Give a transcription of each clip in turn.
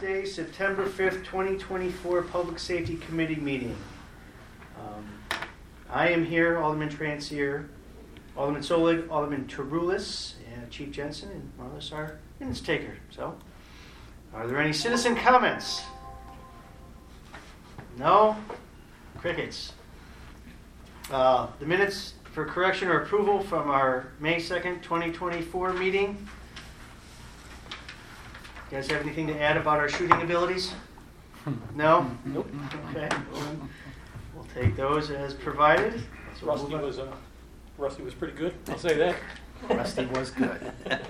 Thursday, September 5th, 2024 Public Safety Committee meeting. I am here, Alderman Transier, Alderman Solig, Alderman Tarulis, and Chief Jensen, and Marlis are minutes taker. So, are there any citizen comments? No? Crickets. The minutes for correction or approval from our May 2nd, 2024 meeting. You guys have anything to add about our shooting abilities? No? Nope. Okay. We'll take those as provided. So Rusty was pretty good. I'll say that. Rusty was good.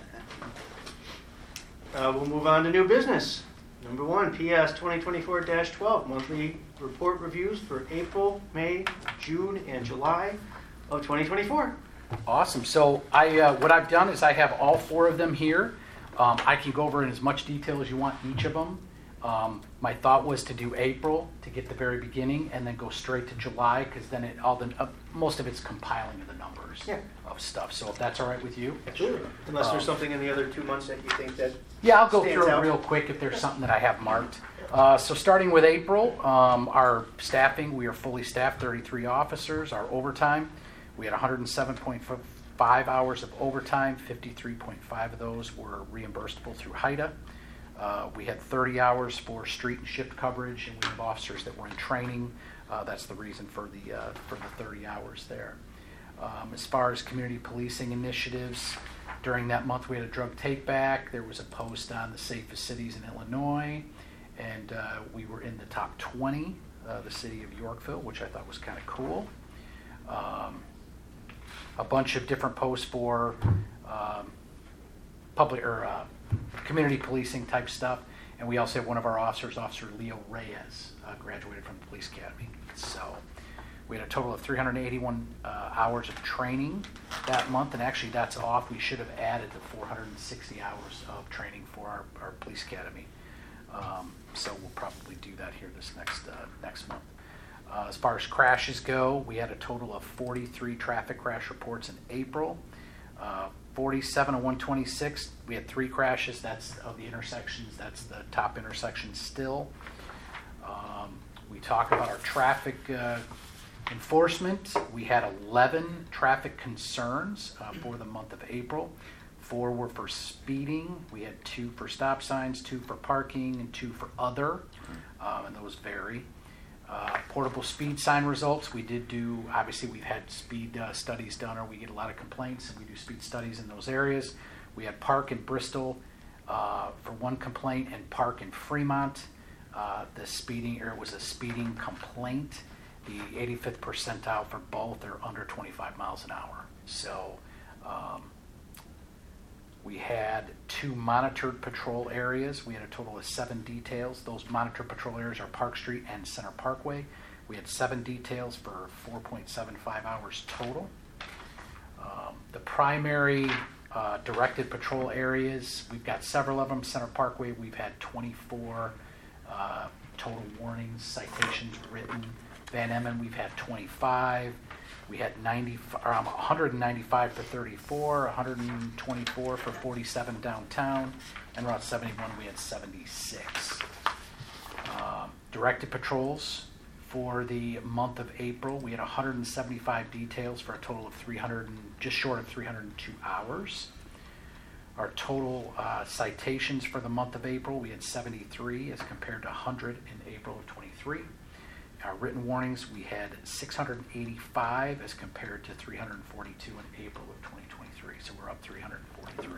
We'll move on to new business. Number 1, PS 2024-12, monthly report reviews for April, May, June, and July of 2024. Awesome. So what I've done is I have all 4 of them here. I can go over in as much detail as you want each of them. My thought was to do April to get the very beginning, and then go straight to July, because then most of it's compiling of the numbers of stuff. So if that's all right with you, Absolutely. Unless there's something in the other 2 months that you think that I'll go stands through out. it real quick if there's something that I have marked. So starting with April, our staffing, we are fully staffed, 33 officers. Our overtime, we had 107.5 hours of overtime. 53.5 of those were reimbursable through HIDA. We had 30 hours for street and shift coverage, and we have officers that were in training. That's the reason for the 30 hours there. As far as community policing initiatives, during that month we had a drug take back. There was a post on the safest cities in Illinois, and we were in the top 20, the city of Yorkville, which I thought was kind of cool. A bunch of different posts for community policing type stuff, and we also have one of our officers, Officer Leo Reyes, graduated from the police academy. So we had a total of 381 hours of training that month, and actually that's off. We should have added the 460 hours of training for our police academy. So we'll probably do that here this next month. As far as crashes go, we had a total of 43 traffic crash reports in April. 47 and 126, we had 3 crashes. That's of the intersections. That's the top intersection still. We talk about our traffic enforcement. We had 11 traffic concerns for the month of April. 4 were for speeding. We had 2 for stop signs, 2 for parking, and 2 for other, and those vary. Portable speed sign results, we did do, obviously we've had speed studies done, or we get a lot of complaints, and we do speed studies in those areas. We had Park in Bristol for 1 complaint, and Park in Fremont. The speeding area was a speeding complaint. The 85th percentile for both are under 25 miles an hour. So we had 2 monitored patrol areas. We had a total of 7 details. Those monitored patrol areas are Park Street and Center Parkway. We had 7 details for 4.75 hours total. The primary directed patrol areas, we've got several of them. Center Parkway, we've had 24 total warnings, citations written. Van Emmen, we've had 25. We had 195 for 34, 124 for 47 downtown, and Route 71 we had 76. Directed patrols for the month of April, we had 175 details for a total of just short of 302 hours. Our total citations for the month of April, we had 73 as compared to 100 in April of 23. Our written warnings, we had 685 as compared to 342 in April of 2023. So we're up 343.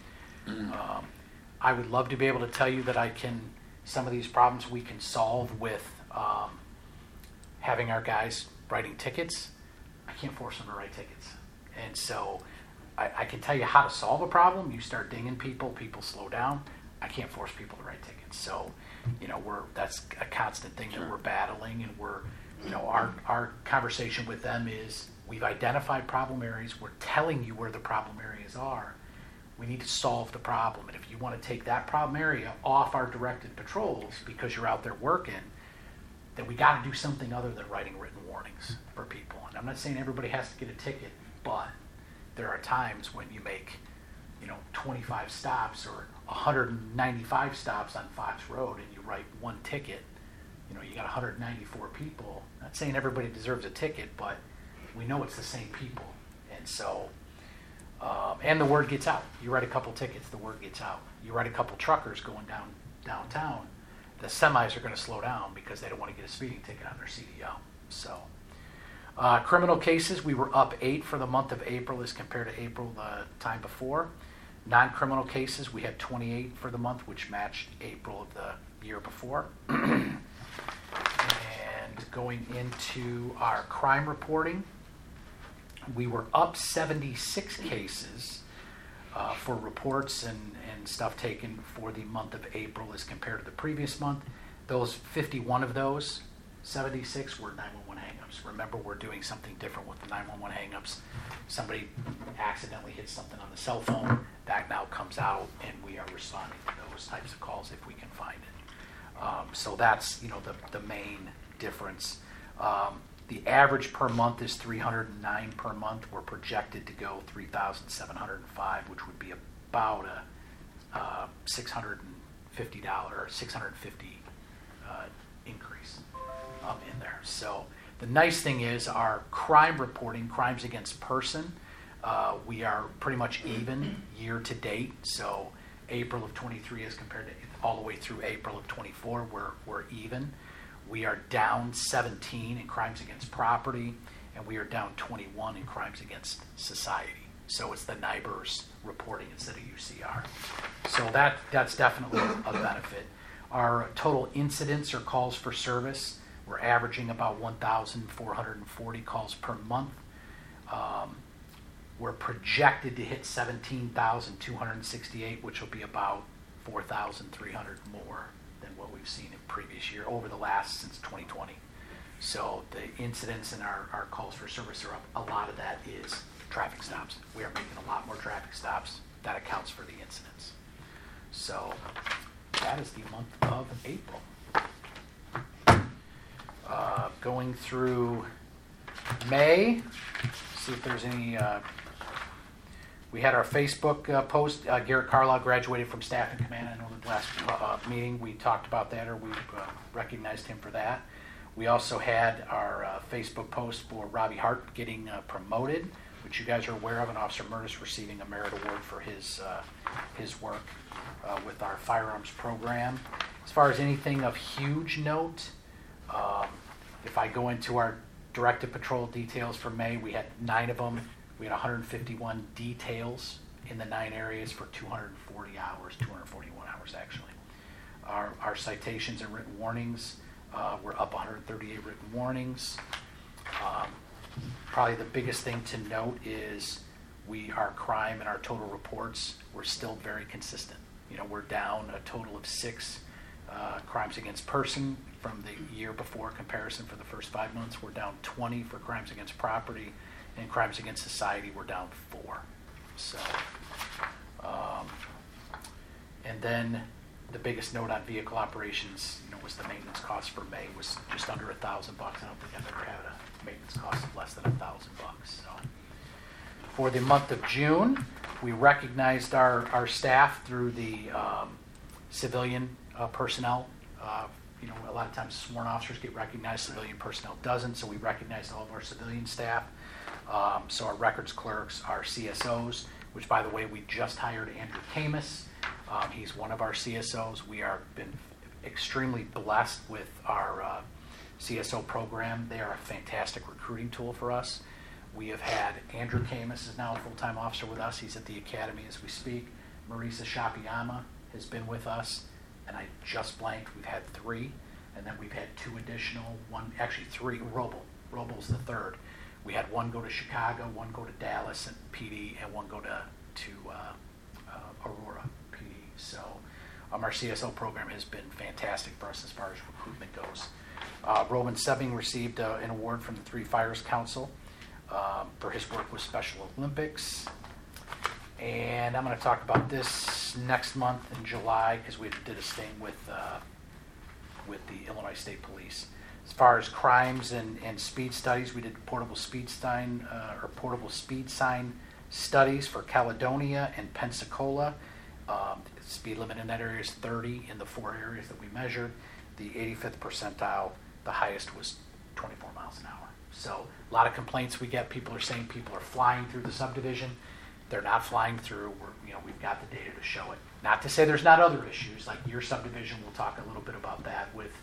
I would love to be able to tell you that some of these problems we can solve with having our guys writing tickets. I can't force them to write tickets. And so I can tell you how to solve a problem. You start dinging people slow down. I can't force people to write tickets. So, that's a constant thing that we're battling, and our conversation with them is we've identified problem areas. We're telling you where the problem areas are. We need to solve the problem. And if you want to take that problem area off our directed patrols because you're out there working, then we got to do something other than writing written warnings for people. And I'm not saying everybody has to get a ticket, but there are times when you make 25 stops or 195 stops on Fox Road and you write one ticket, you got 194 people. Not saying everybody deserves a ticket, but we know it's the same people. And so, and the word gets out. You write a couple tickets, the word gets out. You write a couple truckers going downtown, the semis are going to slow down because they don't want to get a speeding ticket on their CDL. So, criminal cases, we were up 8 for the month of April as compared to April the time before. Non-criminal cases, we had 28 for the month, which matched April of the year before. And going into our crime reporting, we were up 76 cases for reports and stuff taken for the month of April as compared to the previous month. Those 51 of those, 76 were 911 hangups. Remember, we're doing something different with the 911 hangups. Somebody accidentally hits something on the cell phone, that now comes out, and we are responding to those types of calls if we can find it. So that's the main difference. The average per month is 309 per month. We're projected to go 3,705, which would be about a $650 or $650 increase in there. So the nice thing is our crime reporting, crimes against person, we are pretty much even year to date. So April of 23 as compared to all the way through April of 24, we're even. We are down 17 in crimes against property, and we are down 21 in crimes against society. So it's the NIBRS reporting instead of UCR. So that's definitely a benefit. Our total incidents or calls for service, we're averaging about 1,440 calls per month. We're projected to hit 17,268, which will be about 4,300 more than what we've seen in previous year over the last since 2020. So the incidents and our calls for service are up. A lot of that is traffic stops. We are making a lot more traffic stops. That accounts for the incidents. So that is the month of April. Going through May, see if there's any. We had our Facebook post. Garrett Carlisle graduated from staff and command. I know the last meeting we talked about that, or we recognized him for that. We also had our Facebook post for Robbie Hart getting promoted, which you guys are aware of, and Officer Murtis receiving a merit award for his work with our firearms program. As far as anything of huge note, if I go into our directed patrol details for May, we had 9 of them. We had 151 details in the 9 areas for 240 hours, 241 hours actually. Our citations and written warnings, we're up 138 written warnings. Probably the biggest thing to note is our crime and our total reports, we're still very consistent. We're down a total of 6 crimes against person from the year before comparison for the first 5 months. We're down 20 for crimes against property, and crimes against society we're down 4. So, and then the biggest note on vehicle operations, was the maintenance cost for May was just under $1,000. I don't think I've ever had a maintenance cost of less than $1,000. So, for the month of June, we recognized our staff through the civilian personnel. A lot of times sworn officers get recognized, civilian personnel doesn't, so we recognized all of our civilian staff. So our records clerks, our CSOs, which by the way, we just hired Andrew Camus. He's one of our CSOs. We are been extremely blessed with our CSO program. They are a fantastic recruiting tool for us. We have had Andrew Camus is now a full-time officer with us. He's at the academy as we speak. Marisa Shapiyama has been with us, and I just blanked. We've had 3, and then we've had 2 additional, 3. Robal's the 3rd. We had 1 go to Chicago, 1 go to Dallas and PD, and 1 go to Aurora PD. So our CSO program has been fantastic for us as far as recruitment goes. Roman Sebbing received an award from the Three Fires Council for his work with Special Olympics. And I'm going to talk about this next month in July because we did a sting with the Illinois State Police. As far as crimes and speed studies, we did portable speed sign studies for Caledonia and Pensacola. Speed limit in that area is 30 in the 4 areas that we measured. The 85th percentile, the highest was 24 miles an hour. So a lot of complaints we get. People are saying people are flying through the subdivision. They're not flying through. We've got the data to show it. Not to say there's not other issues, like your subdivision. We'll talk a little bit about that with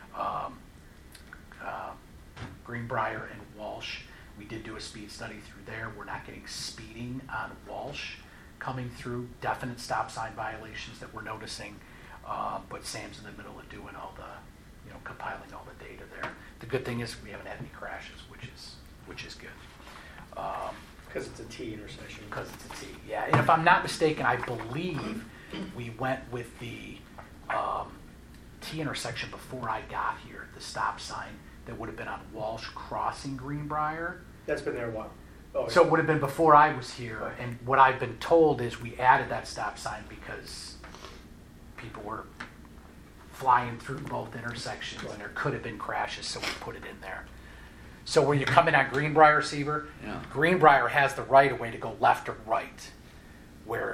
Greenbrier and Walsh. We did do a speed study through there. We're not getting speeding on Walsh coming through, definite stop sign violations that we're noticing, but Sam's in the middle of doing all the, compiling all the data there. The good thing is we haven't had any crashes, which is good. Because it's a T intersection. Because it's a T, yeah. And if I'm not mistaken, I believe we went with the T intersection before I got here, the stop sign that would have been on Walsh crossing Greenbrier. That's been there a while. Oh, So it would have been before I was here, and what I've been told is we added that stop sign because people were flying through both intersections, and there could have been crashes, so we put it in there. So where you come in on Greenbrier, Seaver, Greenbrier has the right of way to go left or right, where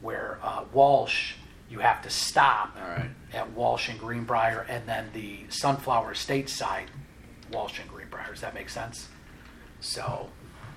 Walsh, you have to stop at Walsh and Greenbrier, and then the Sunflower Estates side, Walsh and Greenbrier. Does that make sense? So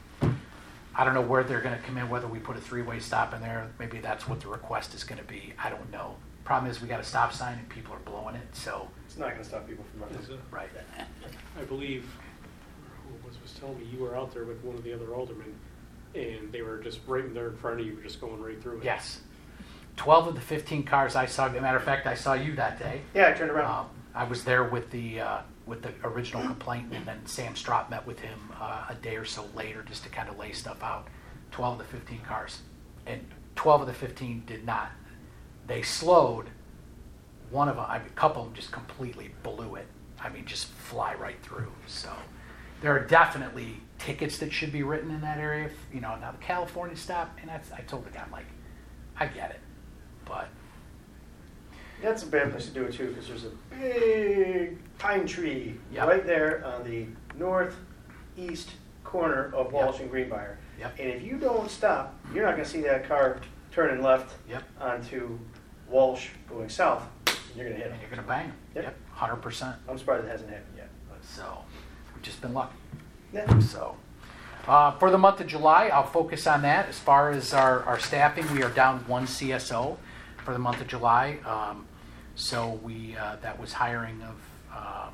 I don't know where they're going to come in, whether we put a 3-way stop in there. Maybe that's what the request is going to be. I don't know. Problem is we got a stop sign and people are blowing it, so. It's not going to stop people from running. Right. I believe, who was telling me, you were out there with one of the other aldermen, and they were just right there in front of you, just going right through it. Yes. 12 of the 15 cars I saw, as a matter of fact, I saw you that day. Yeah, I turned around. I was there with the original complaint, and then Sam Strott met with him a day or so later just to kind of lay stuff out. 12 of the 15 cars. And 12 of the 15 did not. They slowed. One of them, a couple of them just completely blew it. I mean, just fly right through. So there are definitely tickets that should be written in that area. Now the California stop, and I told the guy, I'm like, I get it, but. That's a bad place to do it too, because there's a big pine tree right there on the northeast corner of Walsh and Greenbrier. Yep. And if you don't stop, you're not going to see that car turning left onto Walsh going south. You're going to hit And him. you're going to bang them. Yep. 100%. I'm surprised it hasn't happened yet. So we've just been lucky. Yeah. So for the month of July, I'll focus on that. As far as our staffing, we are down 1 CSO for the month of July. So we that was hiring of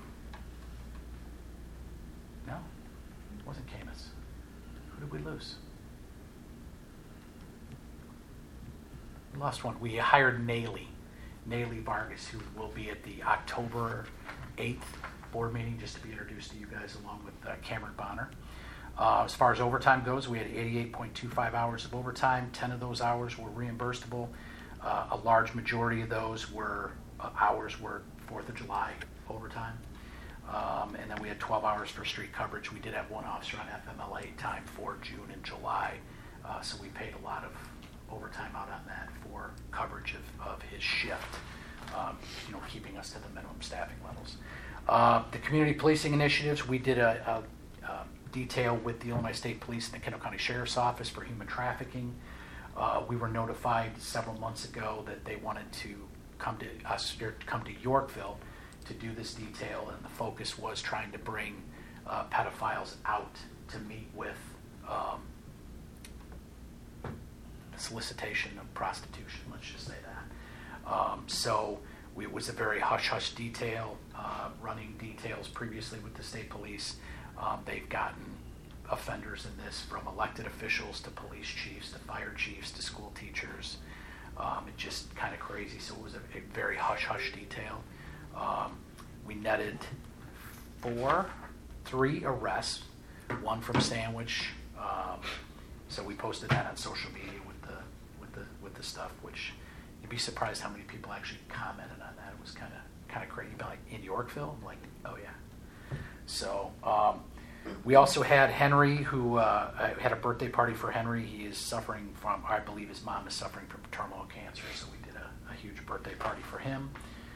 no, it wasn't Camus. Who did we lose? We lost one. We hired Naley Vargas, who will be at the October 8th board meeting, just to be introduced to you guys, along with Cameron Bonner. As far as overtime goes, we had 88.25 hours of overtime. 10 of those hours were reimbursable. A large majority of those were hours were 4th of July overtime. And then we had 12 hours for street coverage. We did have one officer on FMLA time for June and July. So we paid a lot of overtime out on that for coverage of his shift, keeping us to the minimum staffing levels. The community policing initiatives, we did a detail with the Illinois State Police and the Kendall County Sheriff's Office for human trafficking. We were notified several months ago that they wanted to come to Yorkville to do this detail, and the focus was trying to bring pedophiles out to meet with solicitation of prostitution, let's just say that. So it was a very hush-hush detail, running details previously with the state police. They've gotten offenders in this from elected officials to police chiefs to fire chiefs to school teachers. It's just kind of crazy. So it was a very hush-hush detail. We netted 3 arrests, 1 from Sandwich. So we posted that on social media with the stuff, which you'd be surprised how many people actually commented on that. It was kind of crazy. You'd be like, in Yorkville? I'm like, oh yeah. So we also had Henry, who had a birthday party for Henry. He is suffering from, I believe his mom is suffering from terminal cancer, so we did a huge birthday party for him.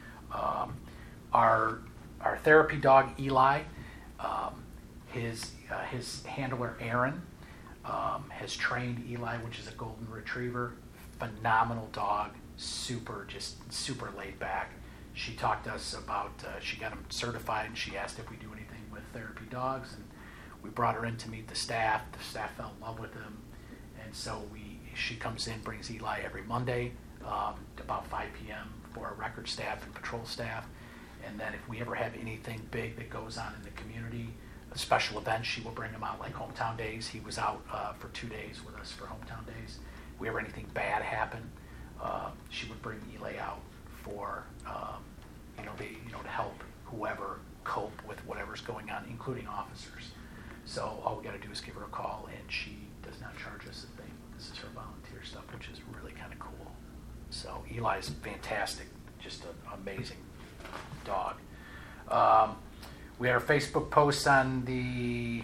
Our therapy dog, Eli, his handler, Aaron, has trained Eli, which is a golden retriever. Phenomenal dog, super laid back. She talked to us about, she got him certified, and she asked if we do anything with therapy dogs, and we brought her in to meet the staff. The staff fell in love with him, and so she comes in, brings Eli every Monday about 5 p.m. for our record staff and patrol staff. And then if we ever have anything big that goes on in the community, a special event, she will bring him out, like Hometown Days. He was out for 2 days with us for Hometown Days. If we ever anything bad happen, she would bring Eli out for to help whoever cope with whatever's going on, including officers. So all we got to do is give her a call, and she does not charge us a thing. This is her volunteer stuff, which is really kind of cool. So Eli's fantastic, just an amazing dog. We had our Facebook post on the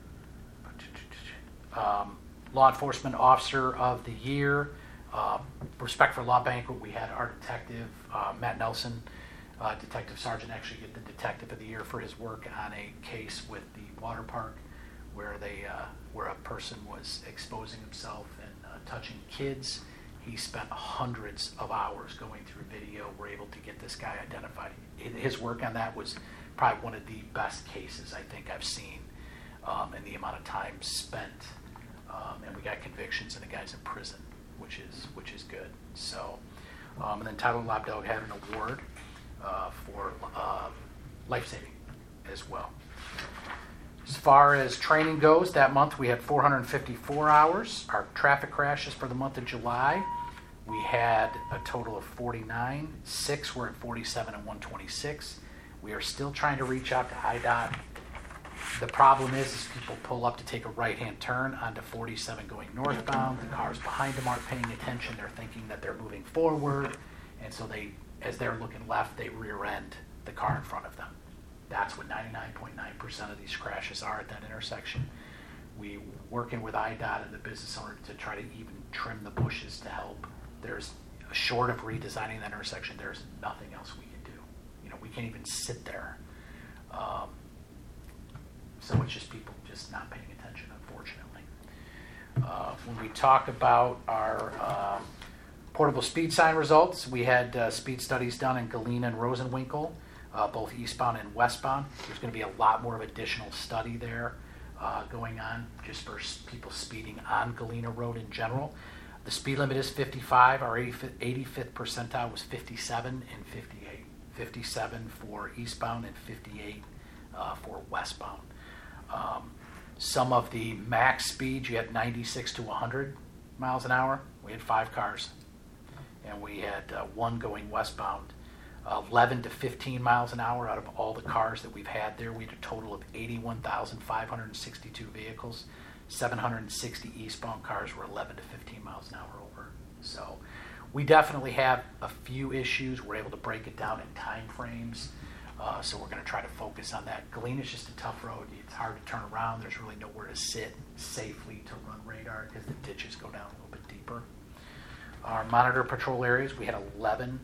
Law Enforcement Officer of the Year. Respect for Law Banquet, we had our detective, Matt Nelson, Detective Sergeant, actually get the Detective of the Year for his work on a case with the water park where a person was exposing himself and touching kids. He spent hundreds of hours going through video. We're able to get this guy identified. His work on that was probably one of the best cases I think I've seen, and the amount of time spent. And we got convictions, and the guy's in prison, which is good. So, and then Tyler Lobdog had an award for life-saving as well. As far as training goes, that month we had 454 hours. Our traffic crashes for the month of July, we had a total of 49. 6 were at 47 and 126. We are still trying to reach out to IDOT. The problem is people pull up to take a right-hand turn onto 47 going northbound. The cars behind them aren't paying attention. They're thinking that they're moving forward. And so as they're looking left, they rear end the car in front of them. That's what 99.9% of these crashes are at that intersection. We working with IDOT and the business owner to try to even trim the bushes to help. There's short of redesigning that intersection, there's nothing else we can do. We can't even sit there. So it's just people just not paying attention, unfortunately. When we talk about our portable speed sign results, we had speed studies done in Galena and Rosenwinkel, both eastbound and westbound. There's going to be a lot more of additional study there going on just for people speeding on Galena Road in general. The speed limit is 55. Our 85th percentile was 57 and 58. 57 for eastbound and 58 for westbound. Some of the max speeds, you had 96 to 100 miles an hour. We had 5 cars, and we had 1 going westbound. 11 to 15 miles an hour out of all the cars that we've had there. We had a total of 81,562 vehicles. 760 eastbound cars were 11 to 15 miles an hour over. So we definitely have a few issues. We're able to break it down in time frames. So we're going to try to focus on that. Galena's just a tough road. It's hard to turn around. There's really nowhere to sit safely to run radar because the ditches go down a little bit deeper. Our monitor patrol areas, we had 11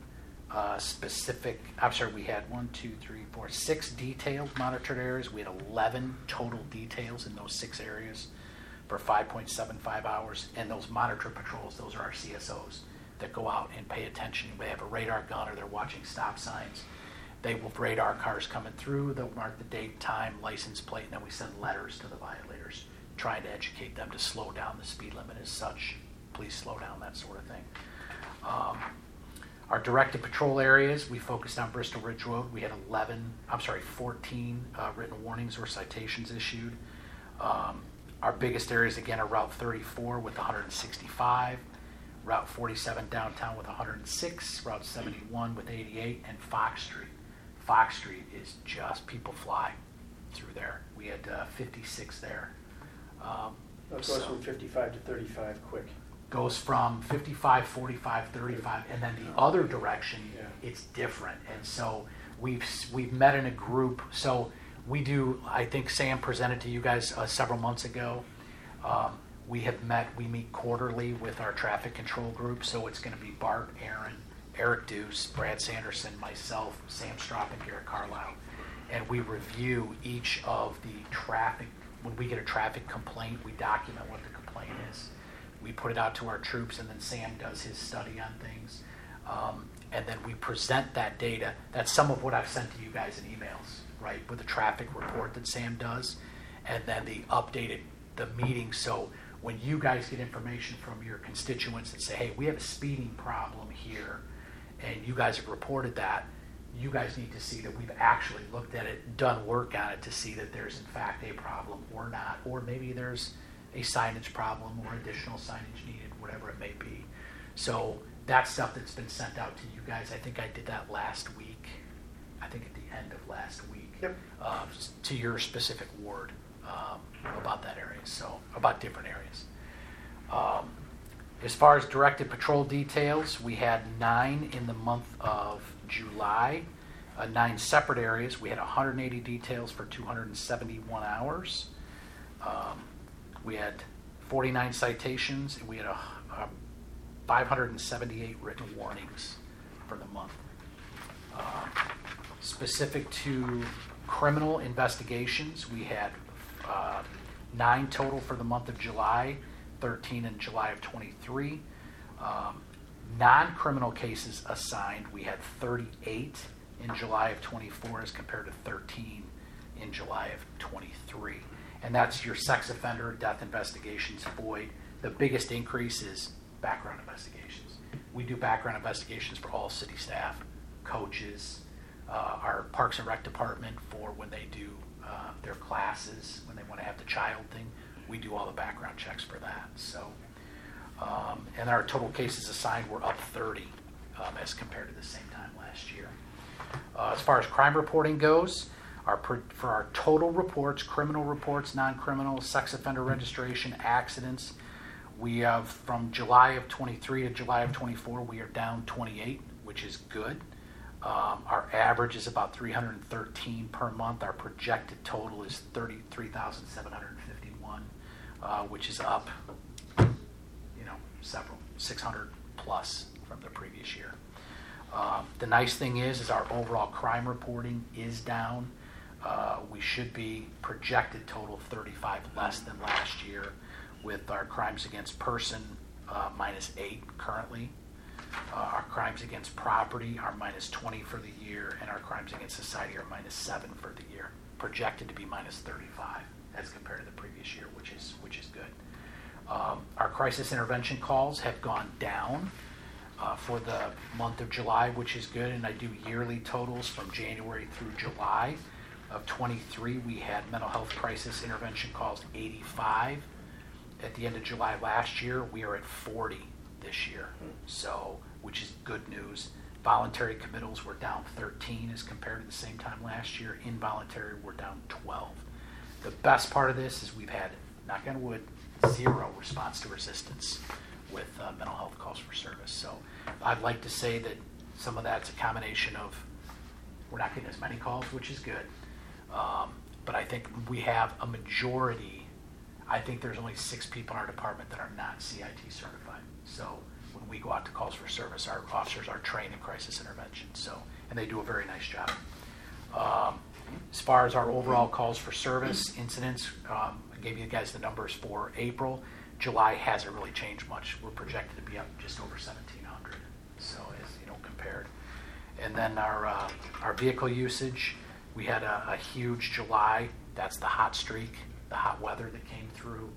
we had 6 detailed monitored areas. We had 11 total details in those 6 areas for 5.75 hours. And those monitor patrols, those are our CSOs that go out and pay attention. They have a radar gun or they're watching stop signs. They will radar cars coming through. They'll mark the date, time, license plate, and then we send letters to the violators trying to educate them to slow down. The speed limit is such. Please slow down, that sort of thing. Our directed patrol areas, we focused on Bristol Ridge Road. We had 14 written warnings or citations issued. Our biggest areas, again, are Route 34 with 165, Route 47 downtown with 106, Route 71 with 88, and Fox Street. Fox Street is just, people fly through there. We had 56 there. It goes from 55 to 35 quick. Goes from 55, 45, 35, and then the other direction, it's different. And so we've met in a group. So we do, I think Sam presented to you guys several months ago. We meet quarterly with our traffic control group. So it's going to be Bart, Aaron, Eric Deuce, Brad Sanderson, myself, Sam Stropp, and Garrett Carlisle. And we review each of the traffic when we get a traffic complaint, we document what the complaint is. We put it out to our troops, and then Sam does his study on things. And then we present that data. That's some of what I've sent to you guys in emails, right, with the traffic report that Sam does, and then the updated, the meeting. So when you guys get information from your constituents and say, hey, we have a speeding problem here, and you guys have reported that, you guys need to see that we've actually looked at it, done work on it to see that there's in fact a problem or not, or maybe there's a signage problem or additional signage needed, whatever it may be. So that's stuff that's been sent out to you guys. I think I did that last week. I think at the end of last week. Yep. To your specific ward about that area, so about different areas. As far as directed patrol details, we had 9 in the month of July, 9 separate areas. We had 180 details for 271 hours. We had 49 citations, and we had 578 written warnings for the month. Specific to criminal investigations, we had 9 total for the month of July, 13 in July of 23. Non-criminal cases assigned, we had 38 in July of 24 as compared to 13 in July of 23. And that's your sex offender, death investigations, void. The biggest increase is background investigations. We do background investigations for all city staff, coaches, our Parks and Rec department for when they do their classes, when they want to have the child thing. We do all the background checks for that. So, and our total cases assigned were up 30 as compared to the same time last year. As far as crime reporting goes, for our total reports, criminal reports, non-criminal, sex offender registration, accidents, we have from July of 23 to July of 24, we are down 28, which is good. Our average is about 313 per month. Our projected total is 33,751, which is up, several 600 plus from the previous year. The nice thing is our overall crime reporting is down. We should be projected total 35 less than last year, with our crimes against person -8 currently. Our crimes against property are -20 for the year, and our crimes against society are -7 for the year, projected to be -35 as compared to the previous year, which is good. Our crisis intervention calls have gone down for the month of July, which is good, and I do yearly totals from January through July of 23. We had mental health crisis intervention calls 85. At the end of July last year, we are at 40 this year, so which is good news. Voluntary committals were down 13 as compared to the same time last year. Involuntary were down 12. The best part of this is we've had, knock on wood, 0 response to resistance with mental health calls for service. So I'd like to say that some of that's a combination of we're not getting as many calls, which is good. But I think we have a majority. I think there's only 6 people in our department that are not CIT certified. So when we go out to calls for service, our officers are trained in crisis intervention. So, and they do a very nice job. As far as our overall calls for service incidents, I gave you guys the numbers for April. July hasn't really changed much. We're projected to be up just over 1,700. So as compared. And then our vehicle usage, we had a huge July. That's the hot streak, the hot weather that came through.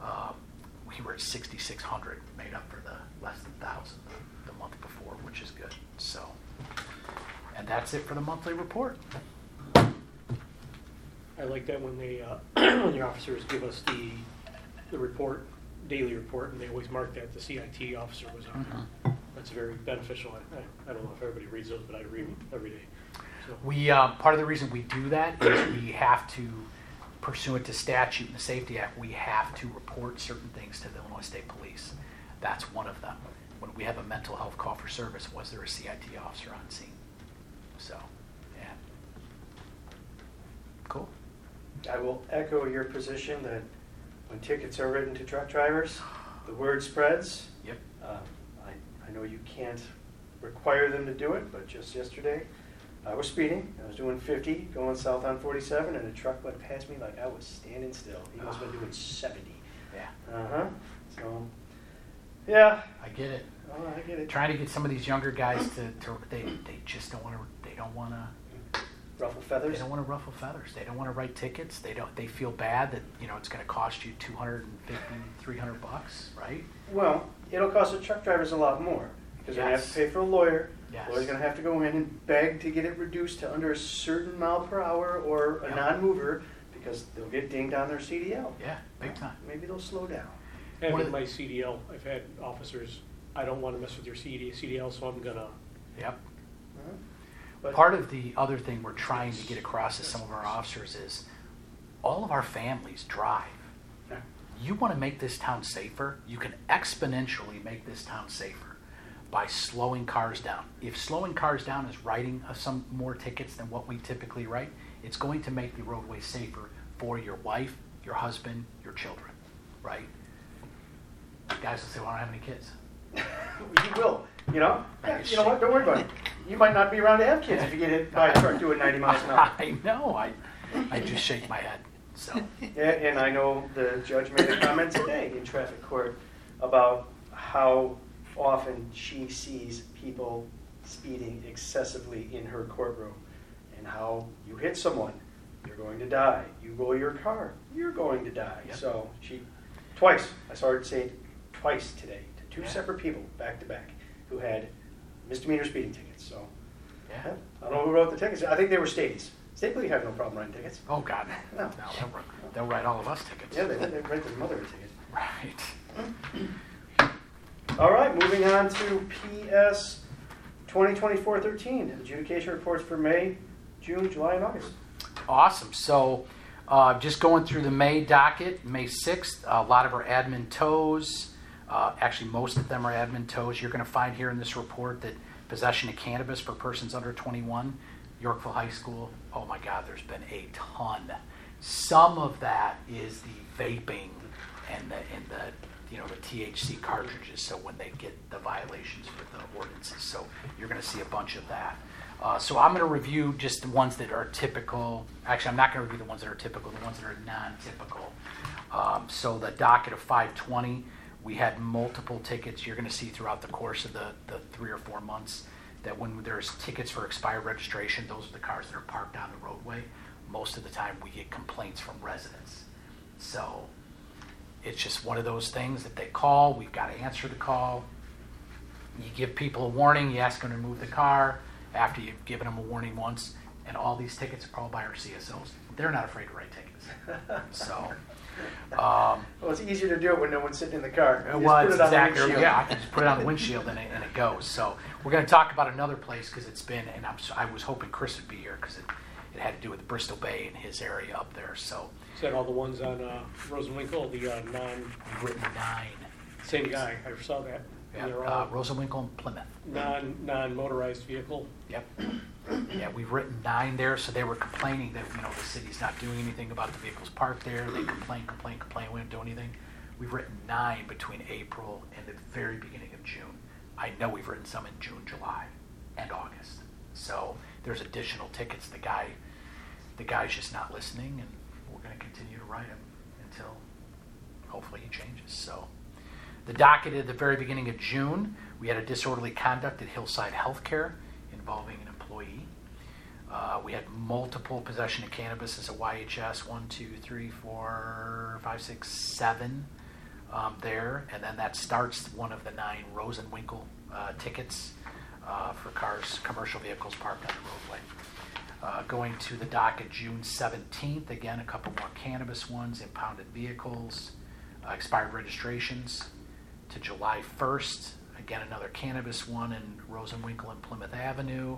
We were at 6,600, made up for the less than 1,000 the month before, which is good. So, and that's it for the monthly report. I like that when they when the officers give us the report, daily report, and they always mark that the CIT officer was on there. That's very beneficial. I don't know if everybody reads those, but I read them every day. So. We part of the reason we do that is we have to, pursuant to statute and the Safety Act, we have to report certain things to the Illinois State Police. That's one of them. When we have a mental health call for service, was there a CIT officer on scene? So, yeah. Cool. I will echo your position that when tickets are written to truck drivers, the word spreads. Yep. I know you can't require them to do it, but just yesterday, I was speeding. I was doing 50 going south on 47, and a truck went past me like I was standing still. He must have been doing 70. Yeah. So, yeah. I get it. Oh, I get it. Trying to get some of these younger guys to they just don't want to. They don't want to. Ruffle They feathers. don't want to ruffle feathers. They don't want to write tickets. They feel bad that it's going to cost you $250, $300, right? Well, it'll cost the truck drivers a lot more because they're going to have to pay for a lawyer. Yes. The lawyer's going to have to go in and beg to get it reduced to under a certain mile per hour or a non-mover because they'll get dinged on their CDL. Yeah, big time. Maybe they'll slow down. And One with of my CDL, I've had officers, I don't want to mess with your CDL, so I'm gonna. Yep. But Part of the other thing we're trying to get across to some of our officers is all of our families drive. Yeah. You want to make this town safer, you can exponentially make this town safer by slowing cars down. If slowing cars down is writing some more tickets than what we typically write, it's going to make the roadway safer for your wife, your husband, your children, right? Guys will say, well, I don't have any kids. You will, you know? Yeah, you know what? Don't worry about it. You might not be around to have kids if you get hit by a truck doing 90 miles an hour. I know. I just shake my head. So Yeah, and I know the judge made a comment today in traffic court about how often she sees people speeding excessively in her courtroom and how you hit someone, you're going to die. You roll your car, you're going to die. Yep. So twice, I saw her say it twice today to two Yeah. separate people back to back who had misdemeanor speeding tickets. So yeah. I don't know who wrote the tickets. I think they were states. State police have no problem writing tickets. Oh God. No. No, they'll write all of us tickets. Yeah, they write their mother a ticket. Right. All right, moving on to PS 2024-13, adjudication reports for May, June, July, and August. Awesome. So just going through the May docket, May 6th, a lot of our admin tows. Actually, most of them are admin tows. You're going to find here in this report that possession of cannabis for persons under 21, Yorkville High School, oh my God, there's been a ton. Some of that is the vaping and the THC cartridges, so when they get the violations for the ordinances. So you're going to see a bunch of that. So I'm going to review just the ones that are typical. Actually, I'm not going to review the ones that are typical, the ones that are non-typical. So the docket of 520, we had multiple tickets you're going to see throughout the course of the 3 or 4 months, that when there's tickets for expired registration, those are the cars that are parked on the roadway. Most of the time we get complaints from residents. So it's just one of those things that they call, we've got to answer the call. You give people a warning, you ask them to move the car after you've given them a warning once, and all these tickets are called by our CSOs. They're not afraid to write tickets. So Well, it's easier to do it when no one's sitting in the car. You just well, put it's it on the exactly, windshield. yeah, I can just put it on the windshield and it goes. So we're going to talk about another place because it's been, and I was hoping Chris would be here because it had to do with Bristol Bay and his area up there. So Is that all the ones on Rosenwinkel, the we've written 9. same guy, I saw that. And they're Yeah, all Rosenwinkel and Plymouth. non-motorized vehicle. Yep. Yeah, we've written 9 there, so they were complaining that the city's not doing anything about the vehicles parked there. They complain. We don't do anything. We've written 9 between April and the very beginning of June. I know we've written some in June, July, and August. So there's additional tickets. The guy's just not listening, and we're going to continue to write him until hopefully he changes. So the docket at the very beginning of June, we had a disorderly conduct at Hillside Healthcare involving an employee. We had multiple possession of cannabis as a YHS, 1, 2, 3, 4, 5, 6, 7 there. And then that starts one of the 9 Rosenwinkel tickets for cars, commercial vehicles parked on the roadway. Going to the docket June 17th, again, a couple more cannabis ones, impounded vehicles, expired registrations. To July 1st, again, another cannabis one in Rosenwinkel and Plymouth Avenue.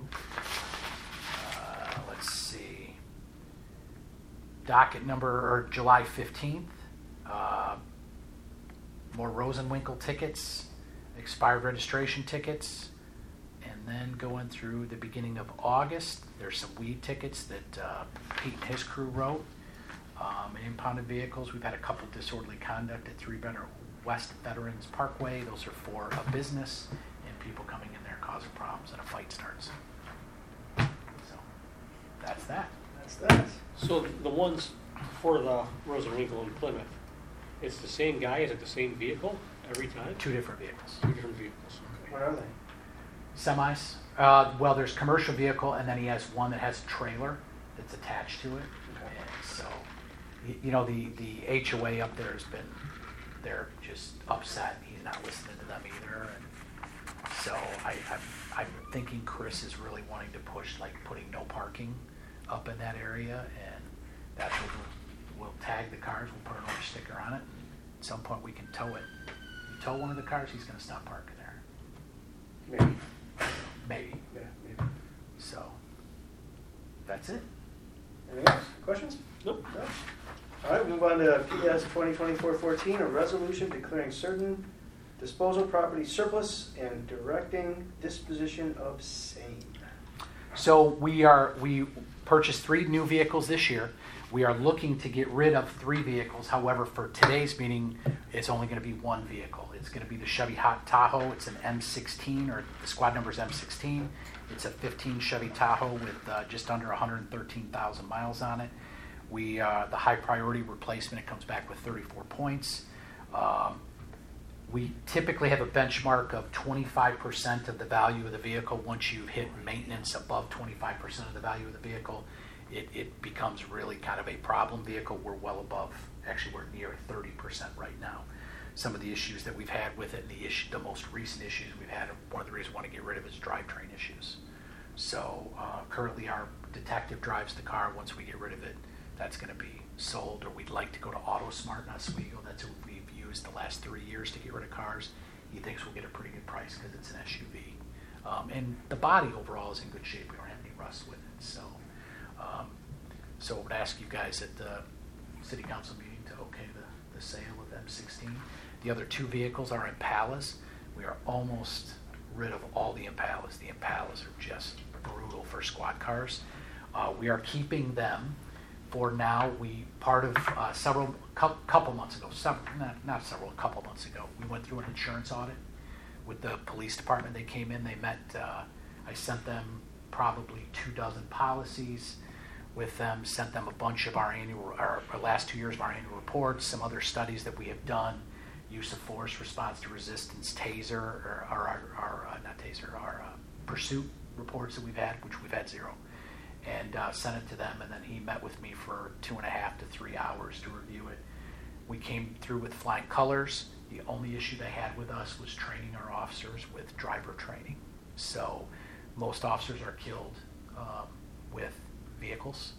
Let's see. Docket number, or July 15th, more Rosenwinkel tickets, expired registration tickets. And then going through the beginning of August, there's some weed tickets that Pete and his crew wrote. Impounded vehicles, we've had a couple disorderly conduct at 3 West Veterans Parkway. Those are for a business and people coming in there causing problems and a fight starts. So So the ones for the Rosenwinkel and Plymouth, it's the same guy, is it the same vehicle every time? 2 different vehicles. 2 different vehicles, okay. What are they? Semis. Well, there's commercial vehicle, and then he has one that has a trailer that's attached to it. Okay. And so, you know, the HOA up there has been, they're just upset. He's not listening to them either. And so I'm thinking Chris is really wanting to push, like, putting no parking up in that area, and that's what we'll tag the cars, we'll put another sticker on it. At some point, we can tow it. You tow one of the cars, he's gonna stop parking there. Maybe. Maybe. Yeah, maybe. So, that's it. Anything else? Questions? Nope. No? All right, move on to PS 2024-14, a resolution declaring certain disposal property surplus and directing disposition of same. So we purchased 3 new vehicles this year. We are looking to get rid of 3 vehicles. However, for today's meeting, it's only going to be 1 vehicle. It's going to be the Chevy Hot Tahoe. It's an M16, or the squad number is M16. It's a 15 Chevy Tahoe with just under 113,000 miles on it. The high priority replacement, it comes back with 34 points. We typically have a benchmark of 25% of the value of the vehicle. Once you hit maintenance above 25% of the value of the vehicle, it becomes really kind of a problem vehicle. We're well above, actually we're near 30% right now. Some of the issues that we've had with it, the most recent issues we've had, one of the reasons we want to get rid of is drivetrain issues. So currently our detective drives the car. Once we get rid of it, that's going to be sold, or we'd like to go to AutoSmart in Oswego. That's what we've used the last 3 years to get rid of cars. He thinks we'll get a pretty good price because it's an SUV. And the body overall is in good shape. We don't have any rust with it. So I would ask you guys at the city council meeting to okay the sale of M16. The other 2 vehicles are Impalas. We are almost rid of all the Impalas. The Impalas are just brutal for squad cars. We are keeping them for now. We part of a couple months ago, a couple months ago, we went through an insurance audit with the police department. They came in, they met, I sent them probably 24 policies with them, sent them a bunch of our last 2 years of our annual reports, some other studies that we have done, use of force, response to resistance, taser, or our pursuit reports that we've had, which we've had 0. And sent it to them, and then he met with me for 2.5 to 3 hours to review it. We came through with flying colors. The only issue they had with us was training our officers with driver training. So most officers are killed with vehicles.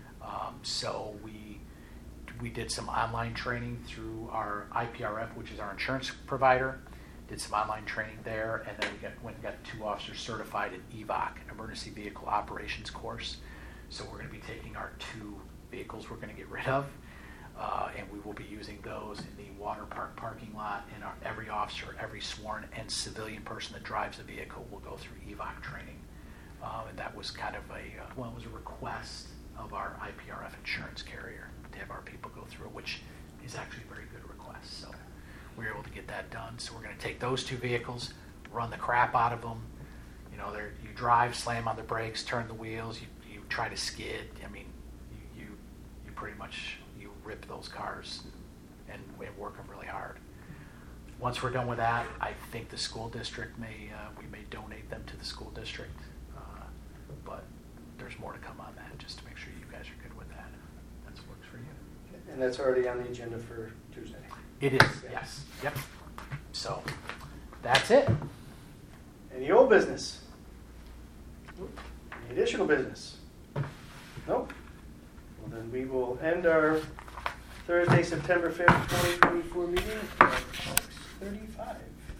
So we did some online training through our IPRF, which is our insurance provider. Did some online training there, and then we got 2 officers certified in EVOC, an emergency vehicle operations course. So we're going to be taking our 2 vehicles we're going to get rid of, and we will be using those in the water park parking lot. And every officer, every sworn and civilian person that drives a vehicle will go through EVOC training. And that was kind of it was a request of our IPRF insurance carrier to have our people go through it, which is actually a very good request. So we were able to get that done. So we're going to take those 2 vehicles, run the crap out of them. You know, you drive, slam on the brakes, turn the wheels, you try to skid. I mean, you pretty much, you rip those cars and work them really hard. Once we're done with that, I think the school district we may donate them to the school district. But there's more to come on that, just to make sure you guys are good with that. That works for you. And that's already on the agenda for Tuesday. It is, yes. Yep. So, that's it. Any old business? Any additional business? Nope. Well, then we will end our Thursday, September 5th, 2024 meeting at 6:35.